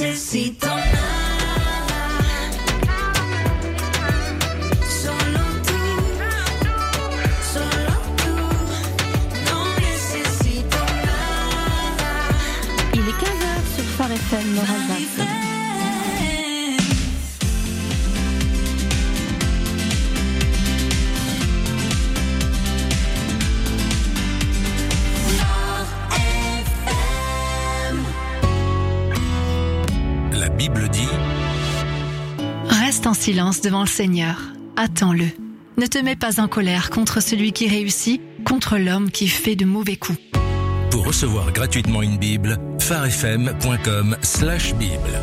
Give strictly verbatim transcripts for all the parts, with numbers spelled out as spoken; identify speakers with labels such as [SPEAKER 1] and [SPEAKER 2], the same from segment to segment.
[SPEAKER 1] necesito nada, solo tú, solo tú, no necesito nada.
[SPEAKER 2] Il est quinze heures sur Phare F M, Laurent Alsace.
[SPEAKER 3] La Bible dit:
[SPEAKER 4] Reste en silence devant le Seigneur, attends-le. Ne te mets pas en colère contre celui qui réussit, contre l'homme qui fait de mauvais coups.
[SPEAKER 3] Pour recevoir gratuitement une Bible, pharefm point com slash Bible.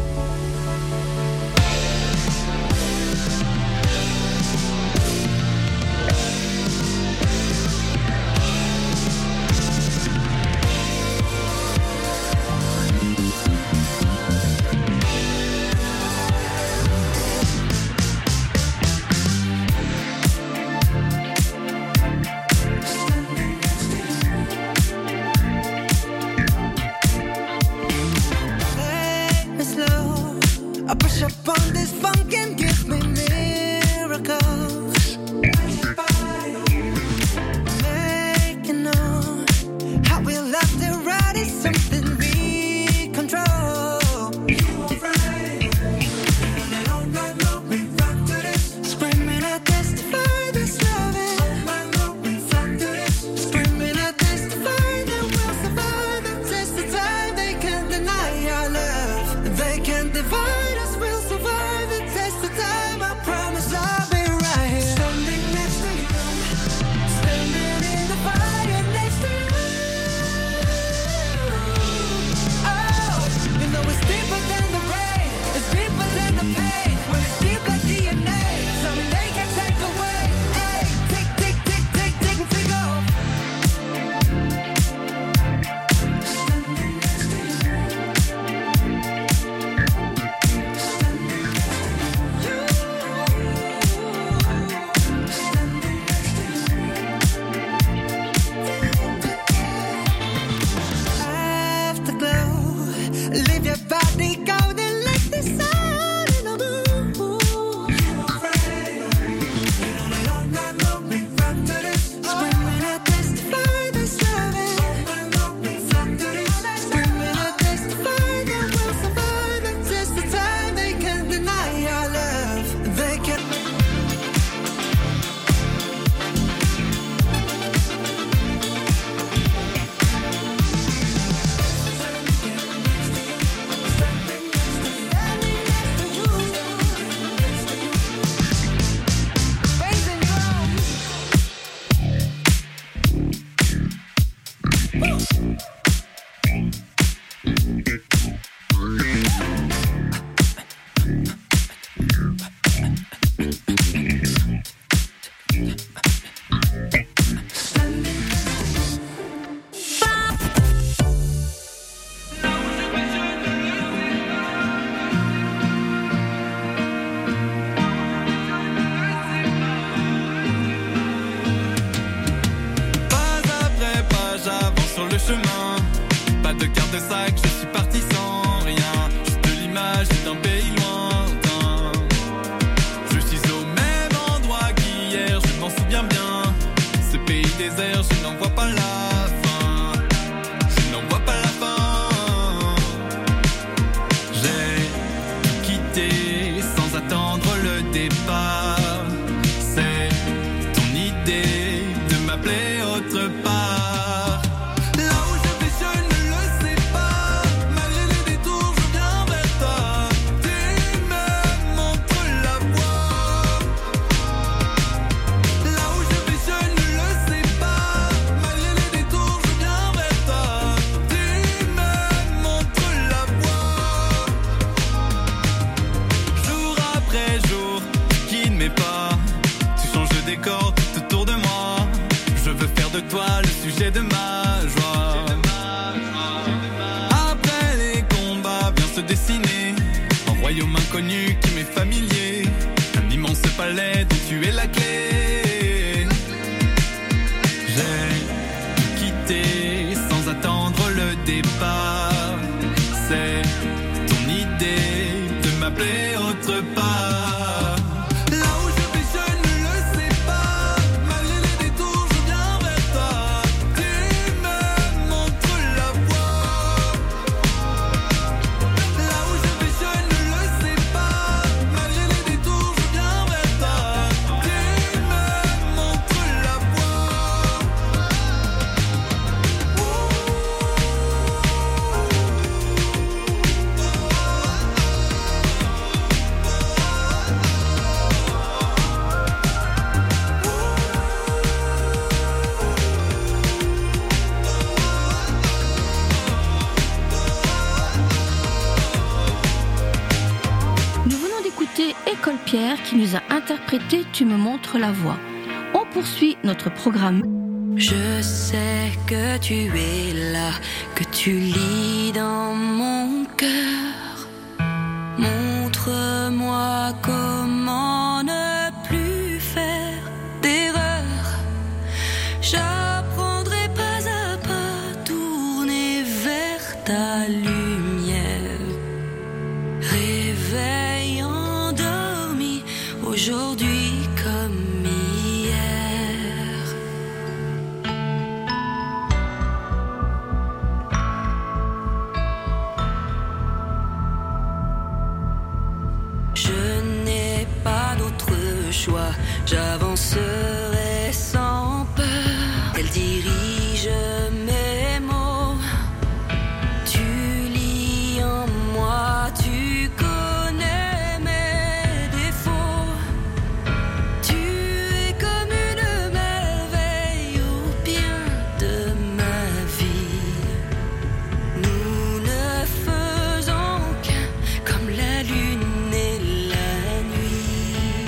[SPEAKER 5] Autre part, là où je vais, je ne le sais pas. Ma
[SPEAKER 2] École Pierre qui nous a interprété Tu me montres la voie. On poursuit notre programme.
[SPEAKER 1] Je sais que tu es là, que tu lis dans mon cœur. Montre-moi comment ne plus faire d'erreur. J'apprendrai pas à pas tourner vers ta lumière. Réveil endormi, aujourd'hui comme hier. Je n'ai pas d'autre choix, j'avancerai sans peur. Elle dirige mes mots, tu lis en moi, tu connais mes défauts. Tu es comme une merveille au bien de ma vie. Nous ne faisons qu'un comme la lune et la nuit.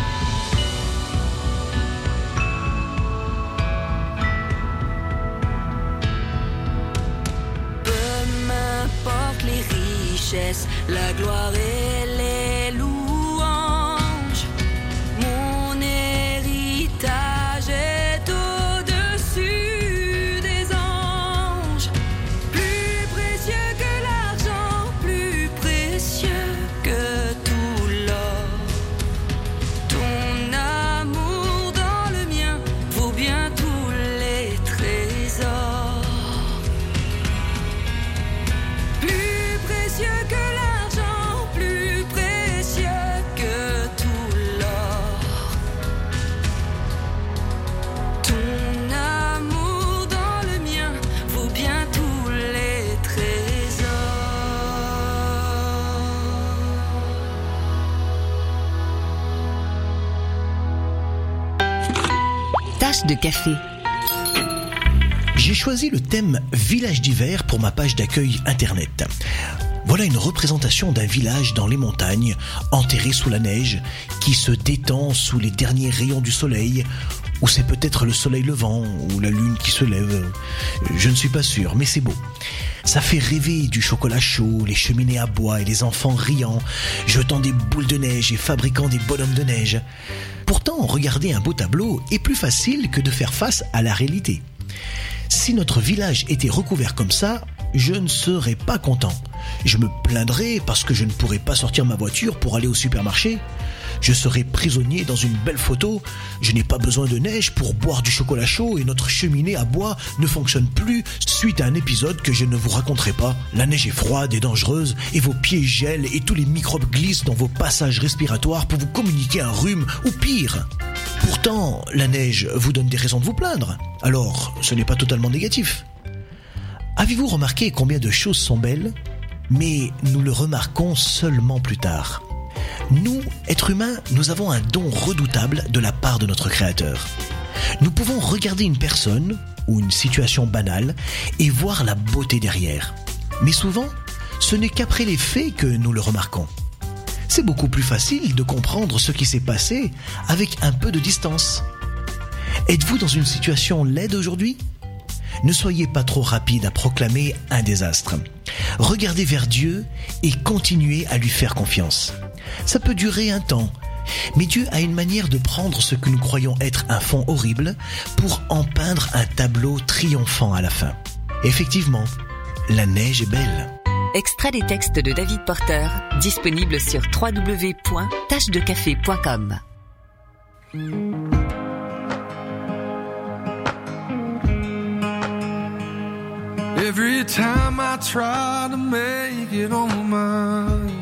[SPEAKER 1] Peu m'importe les richesses, la gloire et les louanges. Mon héritage est au-dessus des anges. Plus précieux que l'argent, plus précieux que tout l'or. Ton amour dans le mien vaut bien tous les trésors. Plus précieux que l'argent, plus précieux que tout l'or. Ton amour dans le mien vaut bien tous les trésors.
[SPEAKER 5] Tache de café.
[SPEAKER 6] J'ai choisi le thème village d'hiver pour ma page d'accueil internet. Voilà une représentation d'un village dans les montagnes, enterré sous la neige, qui se détend sous les derniers rayons du soleil, ou c'est peut-être le soleil levant, ou la lune qui se lève. Je ne suis pas sûr, mais c'est beau. Ça fait rêver du chocolat chaud, les cheminées à bois et les enfants riant, jetant des boules de neige et fabriquant des bonhommes de neige. Pourtant, regarder un beau tableau est plus facile que de faire face à la réalité. Si notre village était recouvert comme ça, je ne serais pas content. Je me plaindrais parce que je ne pourrais pas sortir ma voiture pour aller au supermarché. Je serais prisonnier dans une belle photo. Je n'ai pas besoin de neige pour boire du chocolat chaud et notre cheminée à bois ne fonctionne plus suite à un épisode que je ne vous raconterai pas. La neige est froide et dangereuse et vos pieds gèlent et tous les microbes glissent dans vos passages respiratoires pour vous communiquer un rhume ou pire. Pourtant, la neige vous donne des raisons de vous plaindre. Alors, ce n'est pas totalement négatif. Avez-vous remarqué combien de choses sont belles, mais nous le remarquons seulement plus tard? Nous, êtres humains, nous avons un don redoutable de la part de notre Créateur. Nous pouvons regarder une personne ou une situation banale et voir la beauté derrière. Mais souvent, ce n'est qu'après les faits que nous le remarquons. C'est beaucoup plus facile de comprendre ce qui s'est passé avec un peu de distance. Êtes-vous dans une situation laide aujourd'hui ? Ne soyez pas trop rapide à proclamer un désastre. Regardez vers Dieu et continuez à lui faire confiance. Ça peut durer un temps, mais Dieu a une manière de prendre ce que nous croyons être un fond horrible pour en peindre un tableau triomphant à la fin. Effectivement, la neige est belle.
[SPEAKER 5] Extrait des textes de David Porter, disponible sur w w w point tache de café point com.
[SPEAKER 7] Every time I try to make it on mine,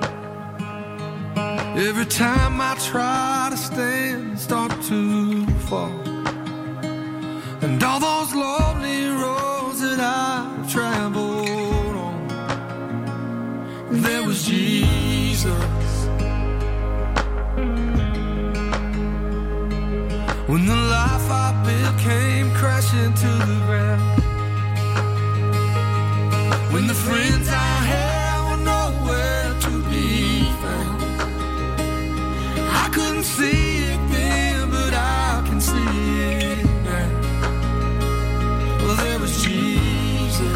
[SPEAKER 7] every time I try to stand, start to fall. And all those lonely roads that I've traveled on, there was Jesus. When the life I built came crashing to the ground, when the friends I had were nowhere to be found, couldn't see it then, but I can see it now. Well, there was Jesus.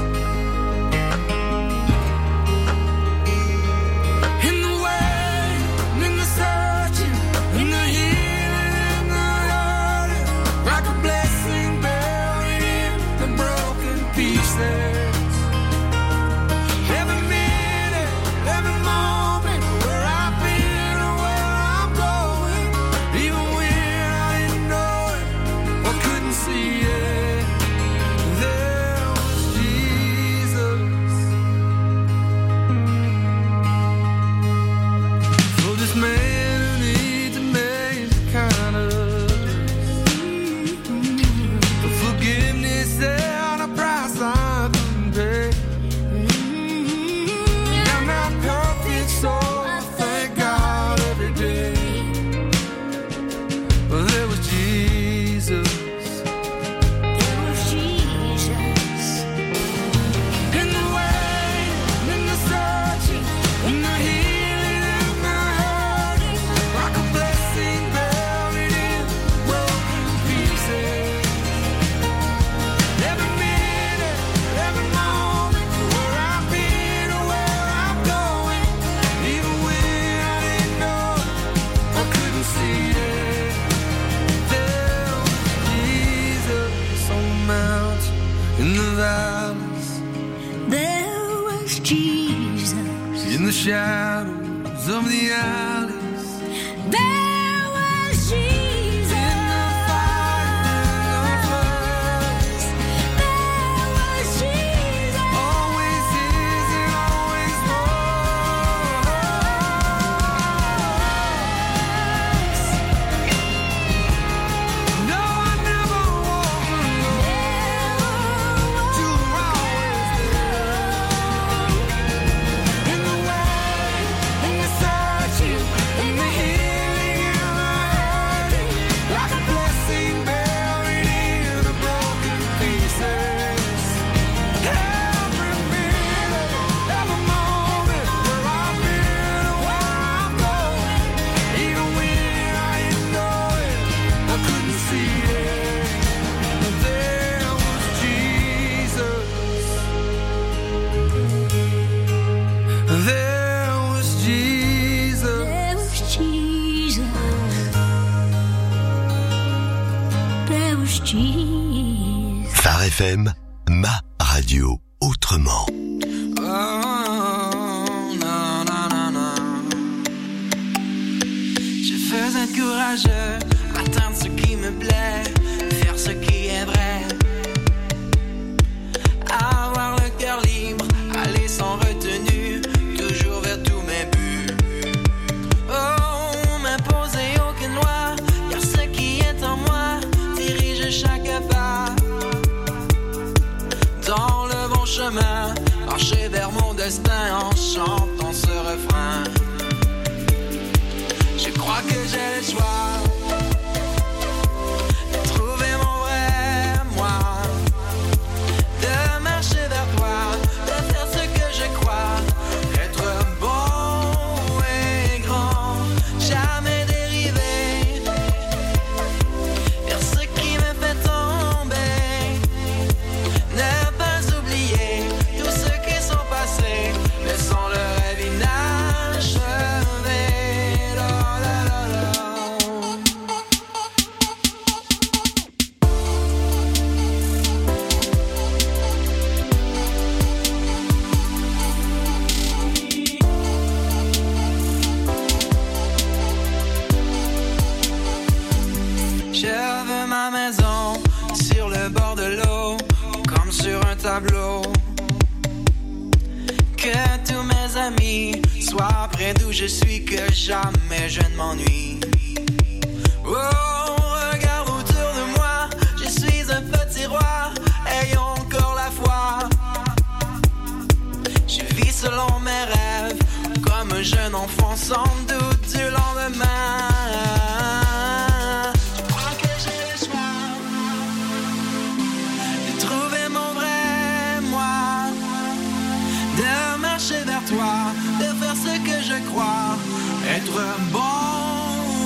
[SPEAKER 7] In the way, in the searching, in the healing, in the hurting, like a blessing buried in the broken pieces. Every minute, every moment, where I've been or where I'm going, even when I didn't know it or couldn't see it, there was Jesus. For this man who needs amazing kind of forgiveness and a price I couldn't pay. I'm not perfect, so I thank God every day. Well, there was Jesus. There was Jesus. In the way, in the searching, in the healing, in the hurting, like a blessing buried in broken pieces. Every minute, every moment, where I've been or where I'm going, even when I didn't know I couldn't see it, there was Jesus on the mountain, in the valleys, there was Jesus in the shadows of the alleys, there was Jesus in the fire, in the floods, there was Jesus, always is and always was. No, I never walk alone. You were always there. In the way, in the searching, in the healing, in the hurting, like a blessing buried in the broken pieces. Every minute, every moment, where I've been or where I'm going, even when I didn't know it, I couldn't see it, there was Jesus. There was Jesus. There was Jesus. There was Jesus.
[SPEAKER 8] Phare F M, ma radio autrement.
[SPEAKER 7] Oh, non, non, non, non. Je veux être courageux, atteindre ce qui me plaît, faire ce qui est vrai. Avoir le cœur libre, aller sans retenue, toujours vers tous mes buts. Oh, m'imposer aucune loi, car ce qui est en moi dirige chaque pas. Dans le bon chemin, marcher vers mon destin en chantant ce refrain. Je crois que j'ai le choix de trouver mon vrai moi, de marcher vers toi, de faire ce que je crois, être bon et grand, jamais dériver vers ce qui me fait tomber, ne pas oublier tous ceux qui sont passés, laissant le rêve inachevé. La, la, la, la. Je veux ma maison sur le bord de l'eau, comme sur un tableau. Que tous mes amis soient près d'où je suis, que jamais je ne m'ennuie. Oh, regarde autour de moi, je suis un petit roi, ayons encore la foi. Je vis selon mes rêves, comme un jeune enfant sans doute du lendemain. Je crois que j'ai le choix de trouver mon vrai moi, de marcher vers toi, de faire ce que je crois, être bon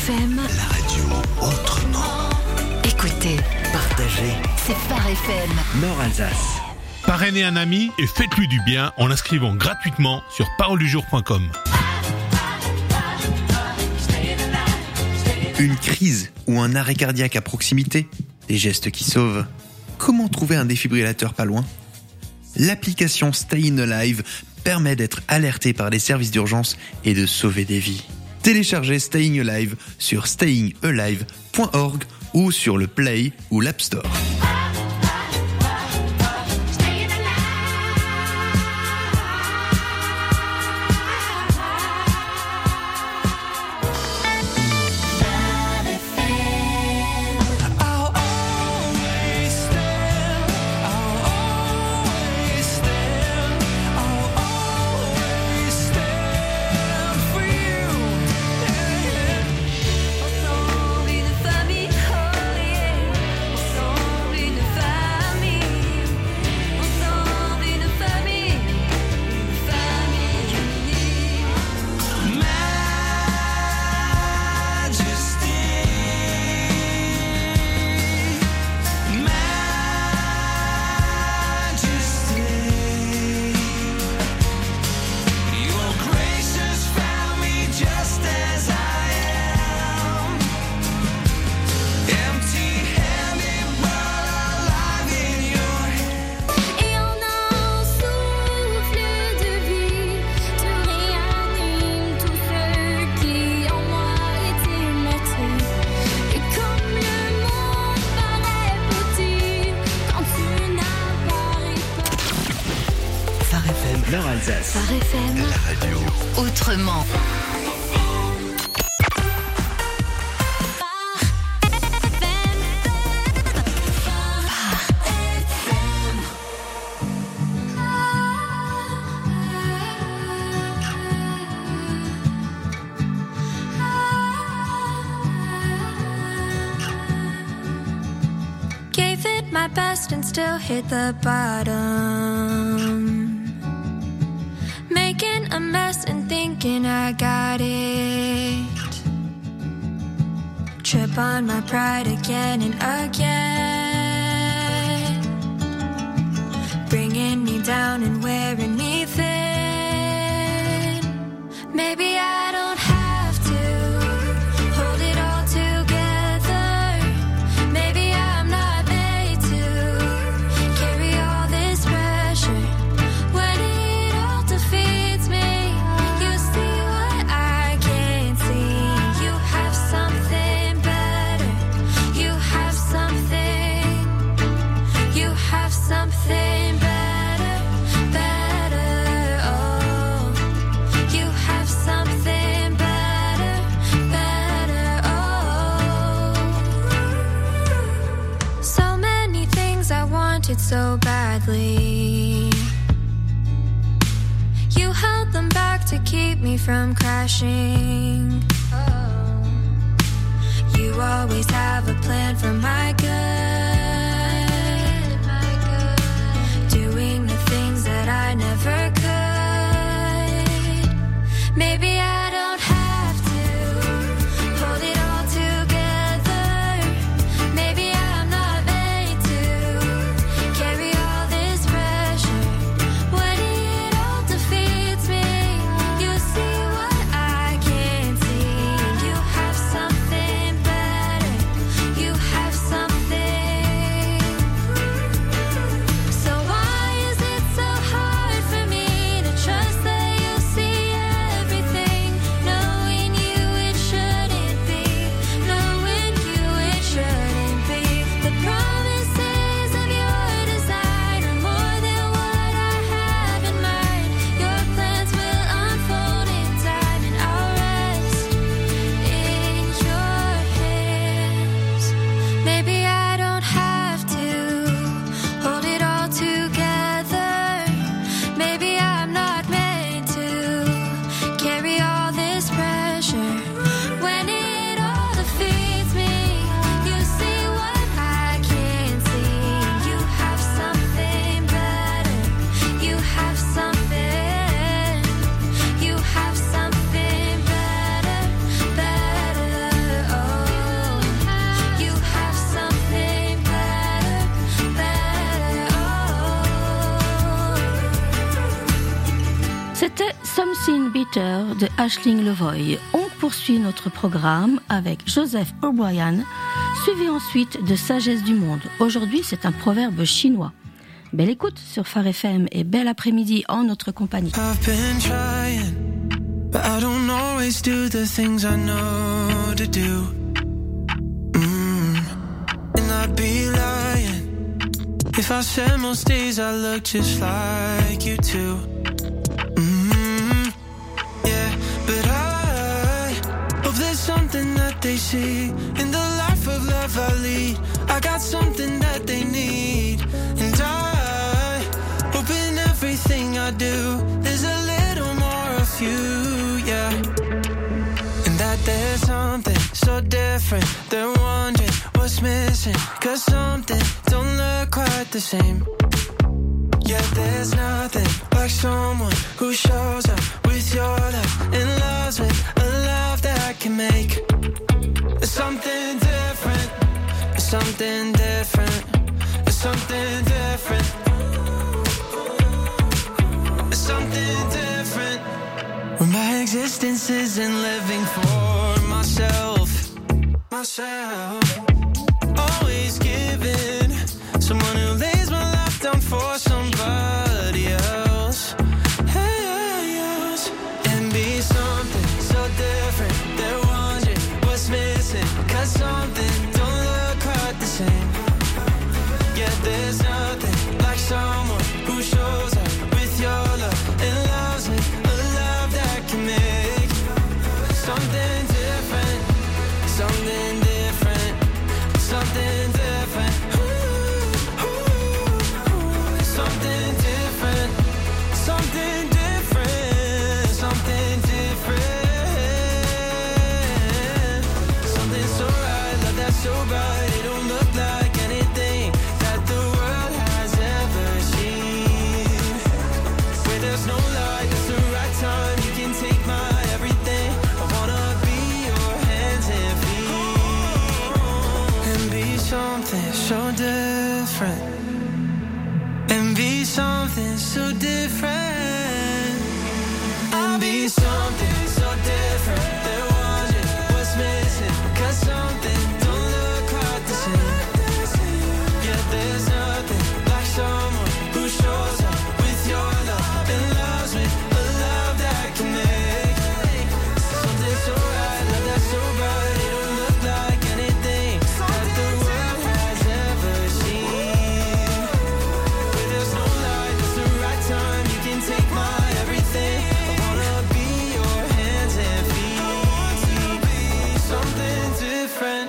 [SPEAKER 5] F M,
[SPEAKER 8] La radio autrement.
[SPEAKER 5] écoutez,
[SPEAKER 8] Partagez.
[SPEAKER 5] c'est Phare F M.
[SPEAKER 9] Nord-Alsace.
[SPEAKER 10] Parrainez un ami et faites-lui du bien en l'inscrivant gratuitement sur parole du jour point com.
[SPEAKER 9] Une crise ou un arrêt cardiaque à proximité, des gestes qui sauvent. Comment trouver un défibrillateur pas loin ? L'application Staying Alive permet d'être alerté par les services d'urgence et de sauver des vies. Téléchargez Staying Alive sur staying alive point org ou sur le Play ou l'App Store.
[SPEAKER 8] Nord-Alsace.
[SPEAKER 5] Phare F M,
[SPEAKER 8] La radio
[SPEAKER 5] autrement.
[SPEAKER 11] Gave it my best and still hit the bottom. Making a mess and thinking I got it. Trip on my pride again and again. Bringing me down and wearing me thin. Maybe I don't have to hold it all together. Maybe I'm not made to carry all this pressure. When it all defeats me, you see what I can't see. You have something better. You have something. You have something better, better. Oh, you have something better, better. Oh, so many things I wanted so badly. You held them back to keep me from crashing. Oh, you always have a plan for my good. My good. Doing the things that I never could. Maybe I don't have to hold it all together. Maybe I'm not made to carry all this pressure. When it all defeats me, you see what I can't see. You have something better. You have something
[SPEAKER 2] Sin Bitter de Aisling Levoy. On poursuit notre programme avec Joseph O'Brien, suivi ensuite de Sagesse du Monde. Aujourd'hui, c'est un proverbe chinois. Belle écoute sur Phare F M et bel après-midi en notre compagnie.
[SPEAKER 7] I've been trying, but I don't always do the things I know to do. Mm. And I'd be lying if I said most days I look just like you too. Mm. Yeah, but I hope there's something that they see in the life of love I lead. I got something that they need, and I hope in everything I do there's a little more of you, yeah. And that there's something so different, they're wondering what's missing, cause something don't look quite the same. Yeah, there's nothing like someone who shows up with your love and loves with a love that can make something different, something different, something different, something different. When my existence isn't living for myself, myself, always giving, someone who lays my life down for somebody else, hey, else, and be something so different. They're wondering what's missing, cause something don't look quite the same. Yeah, there's nothing like someone who shows up with your love and loves with a love that can make something different, something different, something different, ooh, ooh, something different, something different, something different, something so right, love that's so bright, it don't look like anything that the world has ever seen. Where there's no light, that's the right time, you can take my everything. I wanna be your hands and feet, and be something so different, and be something so different, and be something so different. They're wondering what's missing, cause something don't look quite the same. Yeah, there's nothing like someone who shows up with your love and loves with a love that can make something so right, love that's so bright, it don't look like anything that the world has ever seen. Where there's no light, that's the right time, you can take my everything. I wanna be your hands and feet, something different.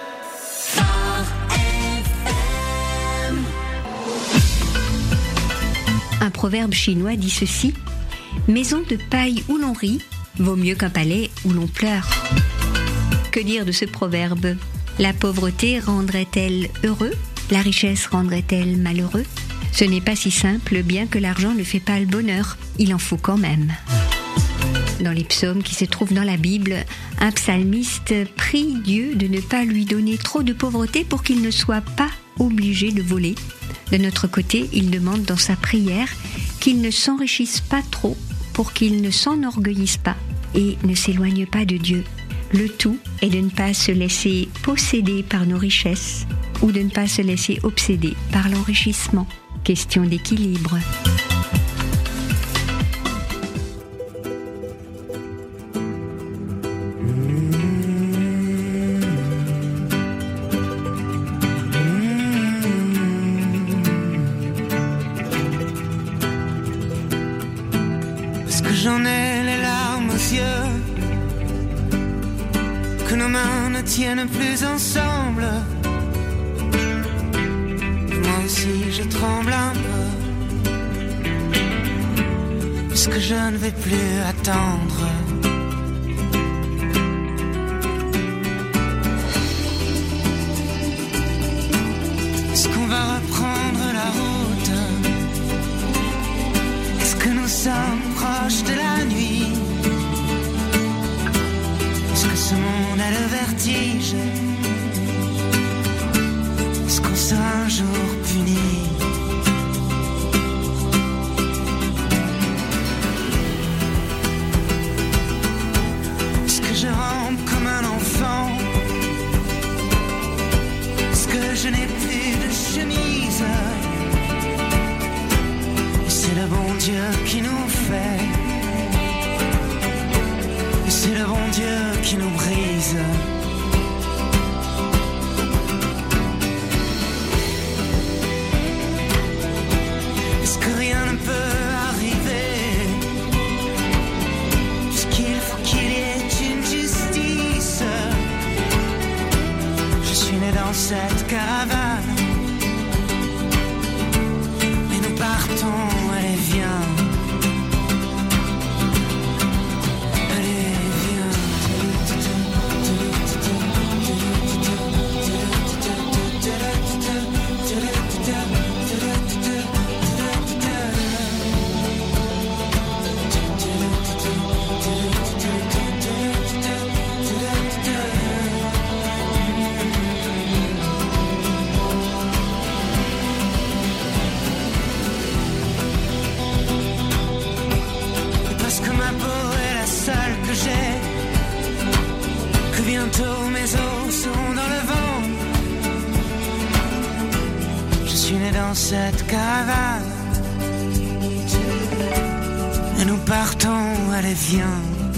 [SPEAKER 12] Un proverbe chinois dit ceci: maison de paille où l'on rit vaut mieux qu'un palais où l'on pleure. Que dire de ce proverbe? La pauvreté rendrait-elle heureux? La richesse rendrait-elle malheureux? Ce n'est pas si simple, bien que l'argent ne fait pas le bonheur, il en faut quand même. Dans les psaumes qui se trouvent dans la Bible, un psalmiste prie Dieu de ne pas lui donner trop de pauvreté pour qu'il ne soit pas obligé de voler. De notre côté, il demande dans sa prière qu'il ne s'enrichisse pas trop pour qu'il ne s'enorgueillisse pas et ne s'éloigne pas de Dieu. Le tout est de ne pas se laisser posséder par nos richesses ou de ne pas se laisser obséder par l'enrichissement. Question d'équilibre.
[SPEAKER 7] J'en ai les larmes aux yeux, que nos mains ne tiennent plus ensemble. Moi aussi je tremble un peu, puisque je ne vais plus attendre. Est-ce qu'on va reprendre la route? Est-ce que nous sommes proches de la nuit? Est-ce que ce monde a le vertige? Est-ce qu'on sera un jour puni?
[SPEAKER 13] Dieu qui nous fait, et c'est le bon Dieu qui nous brise. Est-ce que rien ne peut arriver, puisqu'il faut qu'il y ait une justice. Je suis né dans cette caravane, mais nous partons, allez viens. Que bientôt mes os sont dans le vent. Je suis né dans cette caravane, et nous partons, allez viens.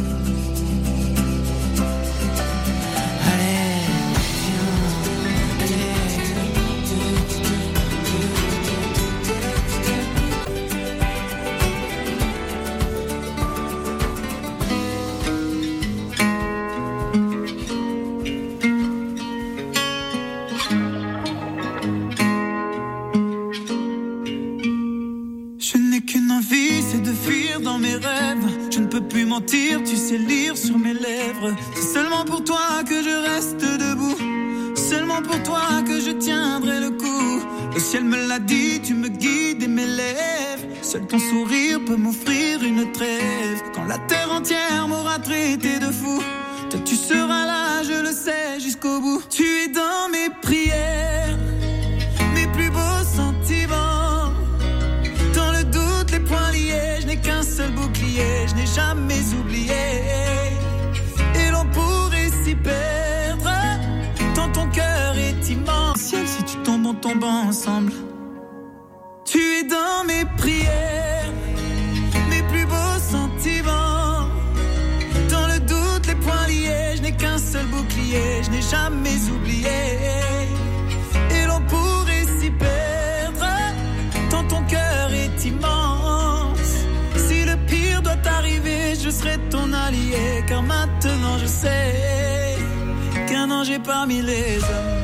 [SPEAKER 13] Tu sais lire sur mes lèvres. C'est seulement pour toi que je reste debout, seulement pour toi que je tiendrai le coup. Le ciel me l'a dit, tu me guides et m'élèves. Seul ton sourire peut m'offrir une trêve. Quand la terre entière m'aura traité de fou, toi tu seras là, je le sais, jusqu'au bout. Tu es dans mes prières, mes plus beaux sentiments. Dans le doute, les poings liés, je n'ai qu'un seul bouclier, je n'ai jamais oublié. Et l'on pourrait s'y perdre, tant ton cœur est immense. Ciel, si tu tombes, on tombe ensemble. Tu es dans mes prières, mes plus beaux sentiments. Dans le doute, les poings liés, je n'ai qu'un seul bouclier, je n'ai jamais oublié. Et l'on pourrait s'y perdre, tant ton cœur est immense. Si le pire doit arriver, je serai ton allié, car maintenant je sais qu'un ange est parmi les hommes.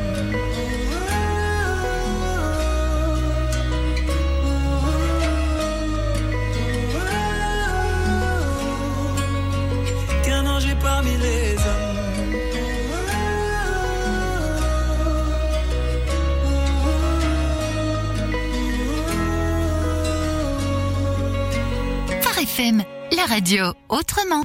[SPEAKER 13] Qu'un ange est parmi les hommes.
[SPEAKER 14] Phare F M, la radio autrement.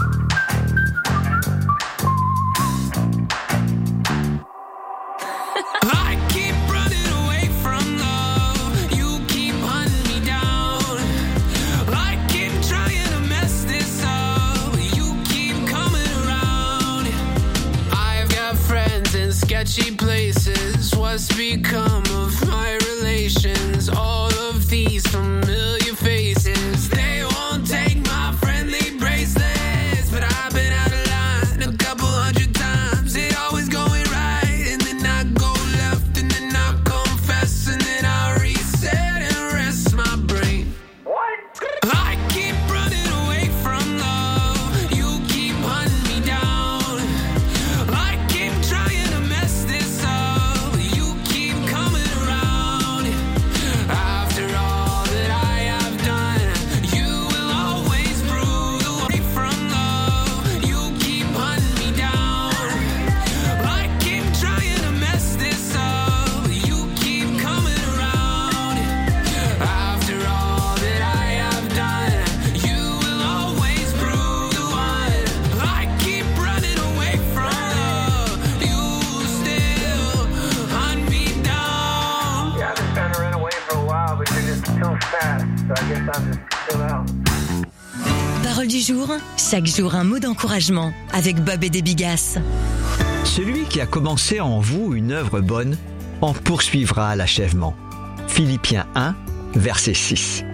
[SPEAKER 15] Sketchy places, what's become of my relations? All of these familiar faces, they won't take my friendly bracelets. But I've been out of line a couple hundred times. It always going right, and then I go left, and then I confess, and then I reset and rest my brain. What? I keep running away from love. You keep hunting me down. I keep trying to mess this up. You keep coming around. After all that I have done, you will always prove away from love. You keep hunting me down. I keep trying to mess this up. You keep coming around. After all that I have done, you will always prove the one. I keep running away from love. You still hunt me down.
[SPEAKER 16] Yeah, I've been trying to run away for a while, but you're just too fast, so I guess I'll just chill out.
[SPEAKER 17] Parole du jour, chaque jour un mot d'encouragement avec Bob et des Bigasses.
[SPEAKER 18] Celui qui a commencé en vous une œuvre bonne en poursuivra l'achèvement. Philippiens un, verset six.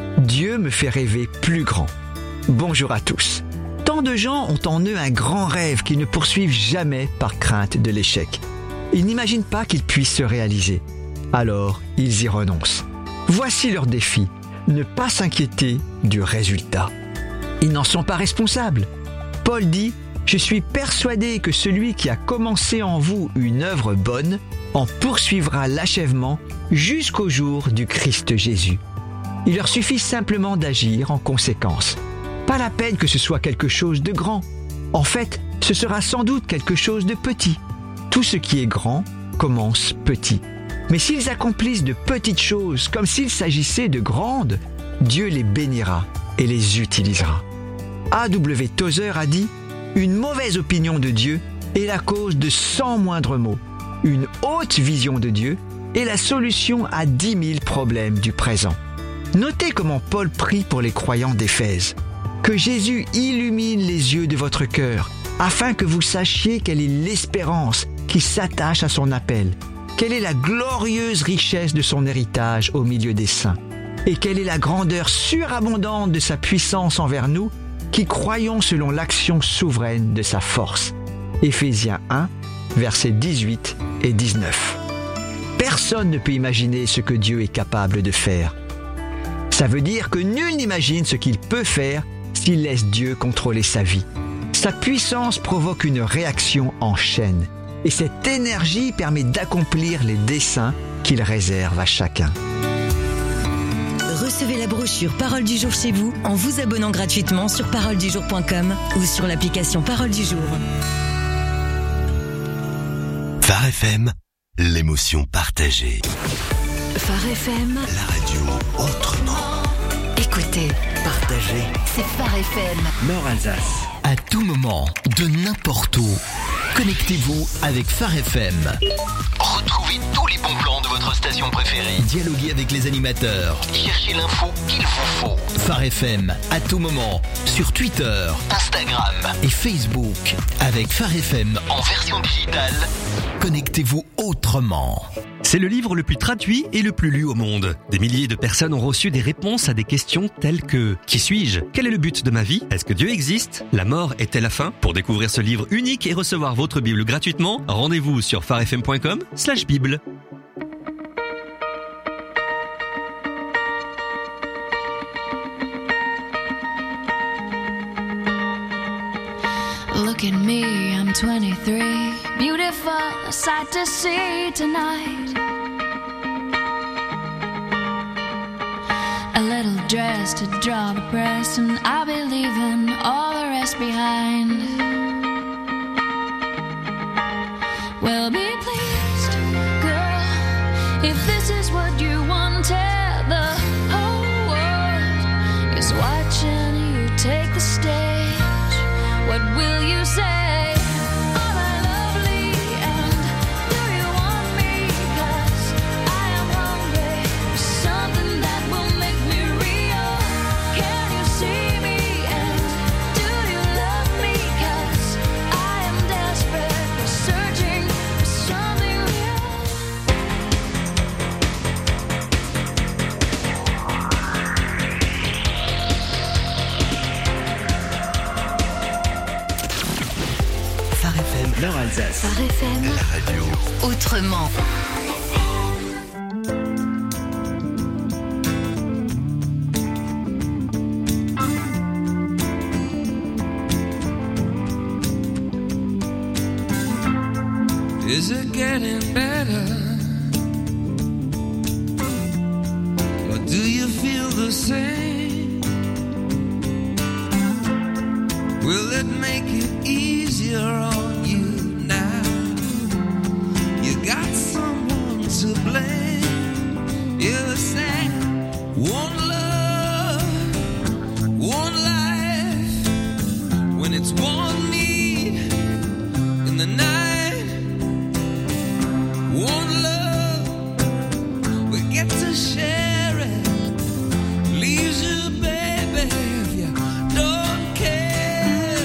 [SPEAKER 18] Dieu me fait rêver plus grand. Bonjour à tous. Tant de gens ont en eux un grand rêve qu'ils ne poursuivent jamais par crainte de l'échec. Ils n'imaginent pas qu'il puisse se réaliser. Alors, ils y renoncent. Voici leur défi, ne pas s'inquiéter du résultat. Ils n'en sont pas responsables. Paul dit « Je suis persuadé que celui qui a commencé en vous une œuvre bonne en poursuivra l'achèvement jusqu'au jour du Christ Jésus. » Il leur suffit simplement d'agir en conséquence. Pas la peine que ce soit quelque chose de grand. En fait, ce sera sans doute quelque chose de petit. Tout ce qui est grand commence petit. Mais s'ils accomplissent de petites choses comme s'il s'agissait de grandes, Dieu les bénira et les utilisera. A W Tozer a dit « Une mauvaise opinion de Dieu est la cause de cent moindres maux. Une haute vision de Dieu est la solution à dix mille problèmes du présent. » Notez comment Paul prie pour les croyants d'Éphèse. Que Jésus illumine les yeux de votre cœur, afin que vous sachiez quelle est l'espérance qui s'attache à son appel, quelle est la glorieuse richesse de son héritage au milieu des saints, et quelle est la grandeur surabondante de sa puissance envers nous, qui croyons selon l'action souveraine de sa force. Éphésiens un, versets dix-huit et dix-neuf. Personne ne peut imaginer ce que Dieu est capable de faire. Ça veut dire que nul n'imagine ce qu'il peut faire s'il laisse Dieu contrôler sa vie. Sa puissance provoque une réaction en chaîne. Et cette énergie permet d'accomplir les desseins qu'il réserve à chacun.
[SPEAKER 17] Recevez la brochure Parole du jour chez vous en vous abonnant gratuitement sur parole du jour point com ou sur l'application Parole du jour.
[SPEAKER 8] Phare F M, l'émotion partagée.
[SPEAKER 5] Phare F M,
[SPEAKER 8] la radio autrement.
[SPEAKER 5] Écoutez,
[SPEAKER 8] Partagez.
[SPEAKER 5] c'est Phare F M.
[SPEAKER 19] Nord Alsace.
[SPEAKER 20] À tout moment, de n'importe où, connectez-vous avec Phare F M.
[SPEAKER 21] Retrouvez tous les bons plans de votre station préférée.
[SPEAKER 20] Dialoguez avec les animateurs.
[SPEAKER 21] Cherchez l'info qu'il vous faut.
[SPEAKER 20] Phare F M, à tout moment, sur Twitter,
[SPEAKER 21] Instagram
[SPEAKER 20] et Facebook. Avec Phare F M
[SPEAKER 21] en version digitale.
[SPEAKER 20] Connectez-vous autrement.
[SPEAKER 22] C'est le livre le plus traduit et le plus lu au monde. Des milliers de personnes ont reçu des réponses à des questions telles que « Qui suis-je ? Quel est le but de ma vie ? Est-ce que Dieu existe ? La mort est-elle la fin ?» Pour découvrir ce livre unique et recevoir votre Bible gratuitement, rendez-vous sur pharefm point com slash bible.
[SPEAKER 23] Look at me, I'm twenty-three. Beautiful, a sight to see tonight. A little dress to draw the press, and I'll be leaving all the rest behind. Well, be pleased, girl, if this is what you wanted. The whole world is watching you take the stage. What will you say? Am I lovely and do you want me? 'Cause I am hungry for something that will make me real. Can you see me and do you love me? 'Cause I am desperate for searching for something real.
[SPEAKER 19] Nord Alsace.
[SPEAKER 5] Phare F M,
[SPEAKER 8] La radio
[SPEAKER 5] autrement.
[SPEAKER 7] Is it getting better? Or do you feel the same? Will it make it easier on you now? You got someone to blame. You're sad. One love, one life. When it's one need in the night, one love, we get to share it. Leaves you, baby, if you don't care.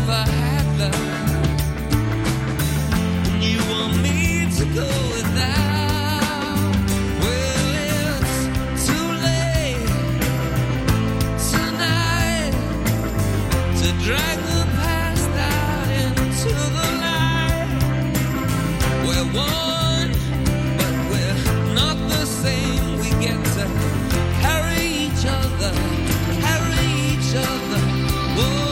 [SPEAKER 3] never had love. You want me to go without. Well, it's too late tonight to drag the past out into the light. We're one, but we're not the same. We get to carry each other, carry each other. Whoa.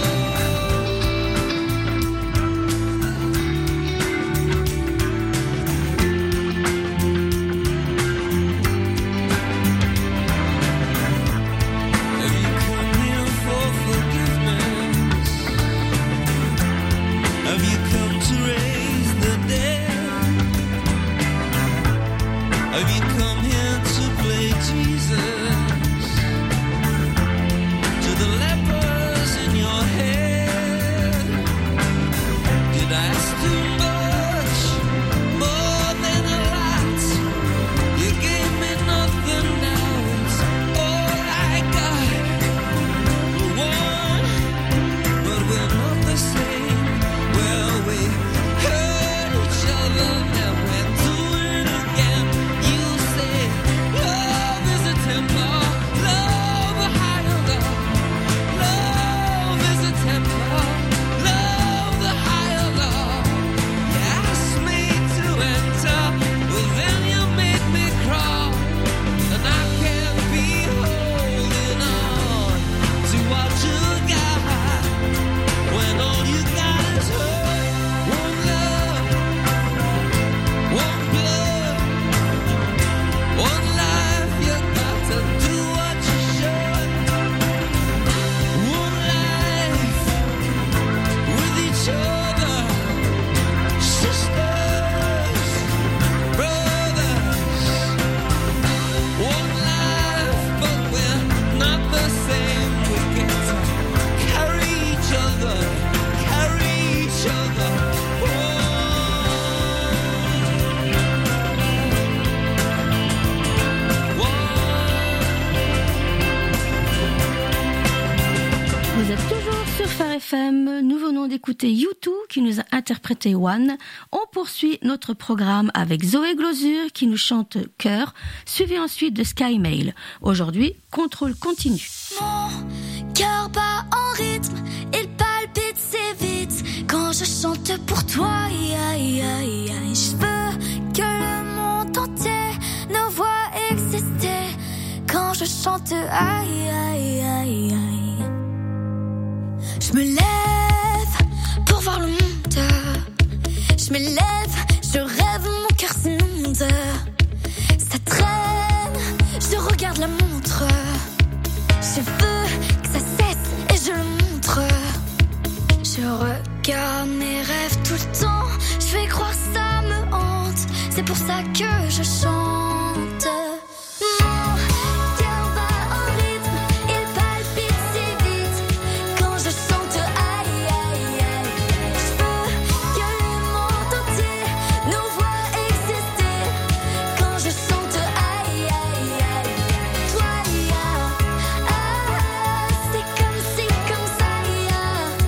[SPEAKER 3] Have you come here for forgiveness? Have you come to raise the dead? Have you come here to play Jesus? To the lepers in your head? Did I ask too much? More than a lot. You gave me nothing, now it's all I got. We're one, but we're not the same. Well, we hurt each other, now we're doing it again. You say love is a temper, love a higher love. Love is a temper, love the higher love. You asked me to enter, but then you made me crawl. And I can't be holding on to what you got, when all you got is hurt. One love, one blood, one life. You got to do what you should. One life with each other, sisters, brothers. One life, but we're not the same. We get to carry each other, carry each other.
[SPEAKER 2] Vous êtes toujours sur Phare F M. Nous venons d'écouter U deux qui nous a interprété One. On poursuit notre programme avec Zoé Glosure qui nous chante Cœur, suivi ensuite de Sky Mail. Aujourd'hui, contrôle continu.
[SPEAKER 23] Mon cœur bat en rythme, il palpite si vite quand je chante pour toi. Aïe, aïe, aïe, aïe. Je veux que le monde entier nous voit exister quand je chante. Aïe, aïe, aïe, aïe. Je me lève pour voir le monde. Je me lève, je rêve, mon cœur s'inonde. Ça traîne, je regarde la montre. Je veux que ça cesse et je le montre. Je regarde mes rêves tout le temps. Je fais croire ça me hante. C'est pour ça que je chante. Mon cœur bat en rythme, il palpite si vite quand je chante. Aïe, aïe, aïe. Je veux que le monde entier nous voit exister quand je chante. Aïe, aïe, aïe. Toi, ya, ah, c'est comme si, comme ça, ya.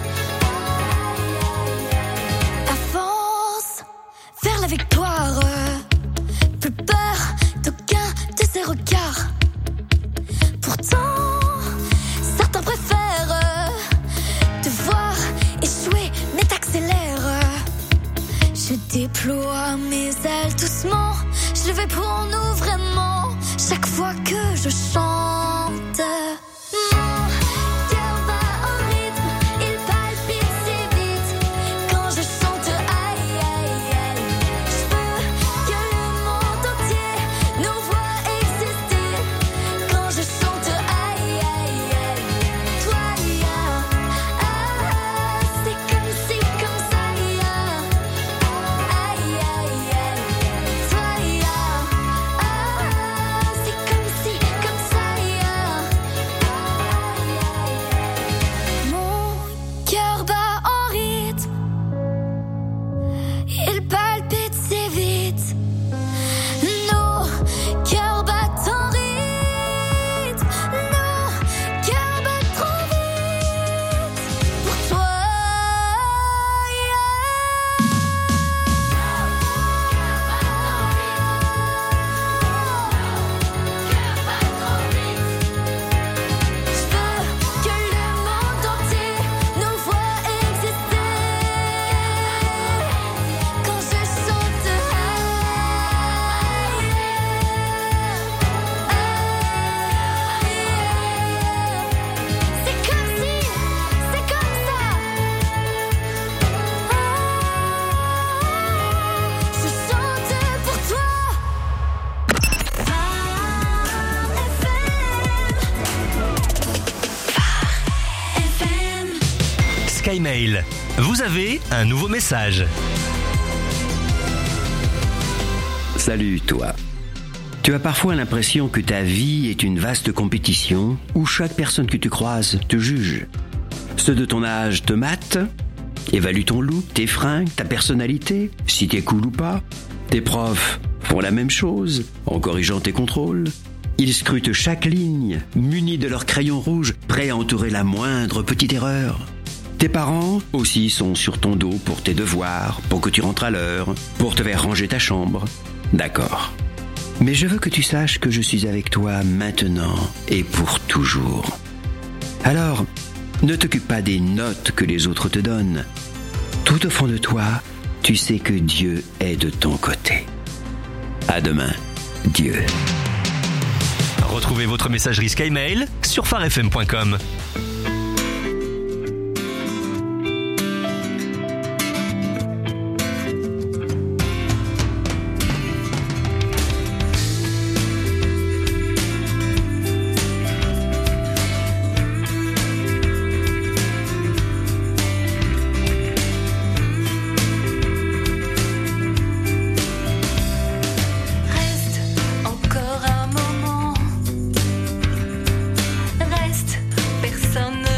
[SPEAKER 23] Avance vers la victoire. Plus peur d'aucun de ces regards. Pourtant, certains préfèrent te voir échouer, mais t'accélères. Je déploie mes ailes doucement. Je le fais pour nous vraiment. Chaque fois que je chante. Mon cœur bat en rythme, il palpite si vite quand je chante. Aïe, aïe, aïe. Je veux que le monde entier nous voit exister quand je chante. Aïe, aïe, aïe. Toi, ya, ah, c'est comme si, comme ça, ya. Aïe, aïe, aïe. Toi, ya, ah, c'est comme si, comme ça, ya.
[SPEAKER 22] SkyMail. Vous avez un nouveau message.
[SPEAKER 1] Salut toi. Tu as parfois l'impression que ta vie est une vaste compétition où chaque personne que tu croises te juge. Ceux de ton âge te matent, évaluent ton look, tes fringues, ta personnalité, si t'es cool ou pas. Tes profs font la même chose en corrigeant tes contrôles. Ils scrutent chaque ligne, munis de leur crayon rouge, prêts à entourer la moindre petite erreur. Tes parents aussi sont sur ton dos pour tes devoirs, pour que tu rentres à l'heure, pour te faire ranger ta chambre. D'accord. Mais je veux que tu saches que je suis avec toi maintenant et pour toujours. Alors, ne t'occupe pas des notes que les autres te donnent. Tout au fond de toi, tu sais que Dieu est de ton côté. À demain, Dieu.
[SPEAKER 22] Retrouvez votre messagerie SkyMail sur phare f m point com.
[SPEAKER 23] Reste encore un moment. Reste, personne ne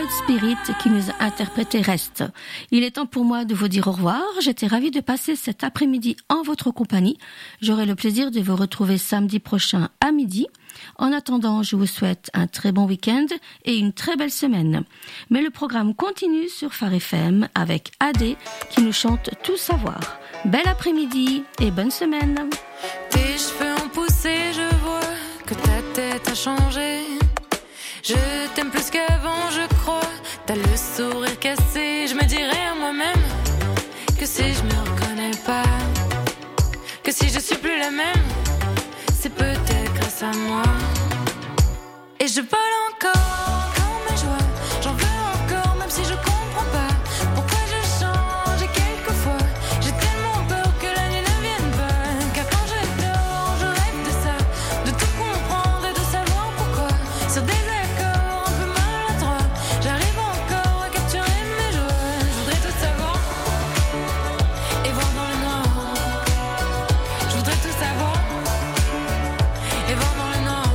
[SPEAKER 2] Spirit Spirit qui nous a interprété Reste. Il est temps pour moi de vous dire au revoir. J'étais ravie de passer cet après-midi en votre compagnie. J'aurai le plaisir de vous retrouver samedi prochain à midi. En attendant, je vous souhaite un très bon week-end et une très belle semaine. Mais le programme continue sur Phare F M avec Adé qui nous chante Tout savoir. Bel après-midi et bonne semaine.
[SPEAKER 23] Tes cheveux ont poussé, je vois que ta tête a changé. Je t'aime plus qu'avant, je crois. T'as le sourire cassé. Je me dirais à moi-même que si je me reconnais pas, que si je suis plus la même, c'est peut-être grâce à moi. Et je vole encore quand mes joies. J'en veux encore même si je comprends pas pourquoi je change. Et quelquefois j'ai tellement peur que la nuit ne vienne pas. Car quand je dors, je rêve de ça, de tout comprendre et de savoir pourquoi. Sur des accords un peu maladroits, j'arrive encore à capturer mes joies. Je voudrais tout savoir et voir dans le noir. Je voudrais tout savoir et voir dans le noir.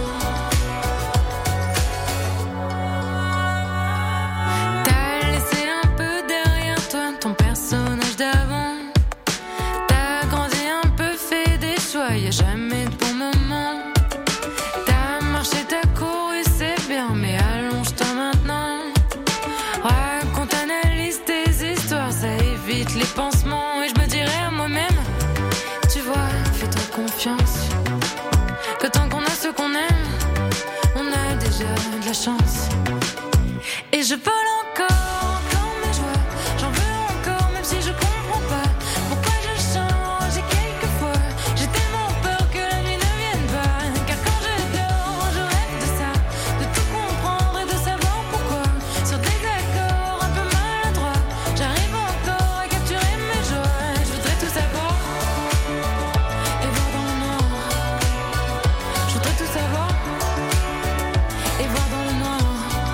[SPEAKER 23] T'as laissé un peu derrière toi ton personnage d'avant. T'as grandi un peu, fait des choix, y'a jamais de bon moment. T'as marché, t'as couru, c'est bien, mais allonge-toi maintenant. Raconte, analyse tes histoires, ça évite les pansements. Et je me dirais à moi-même, tu vois, fais-toi confiance, que tant qu'on a ce qu'on aime, on a déjà de la chance. Et je vole encore quand mes joies. J'en veux encore même si je comprends pas pourquoi je change. Et quelquefois j'ai tellement peur que la nuit ne vienne pas. Car quand je dors, je rêve de ça, de tout comprendre et de savoir pourquoi. Sur des accords un peu maladroits, j'arrive encore à capturer mes joies. Je voudrais tout savoir et voir dans le noir. Je voudrais tout savoir et voir dans le noir.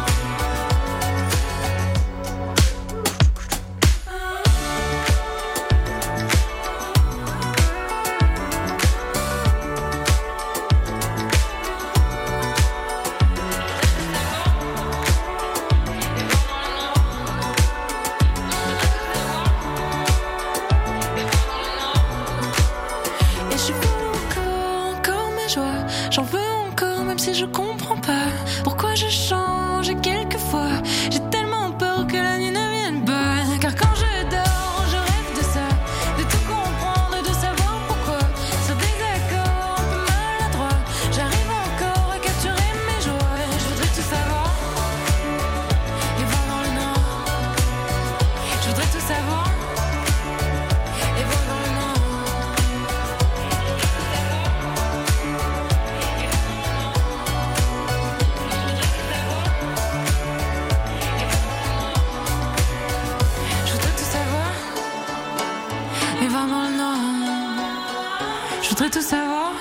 [SPEAKER 23] Et je veux encore, encore mes joies. J'en veux encore même si je comprends pas pourquoi je change. Et quelquefois j'ai tellement peur que la nuit ne vienne pas. Car quand je dors, je rêve de ça, de tout comprendre et de savoir pourquoi. Sur des accords un peu maladroits, j'arrive encore à capturer mes joies. Je voudrais tout savoir et voir dans le noir. Je voudrais tout savoir et voir dans le noir. Je voudrais tout savoir et voir dans le noir. Je voudrais tout savoir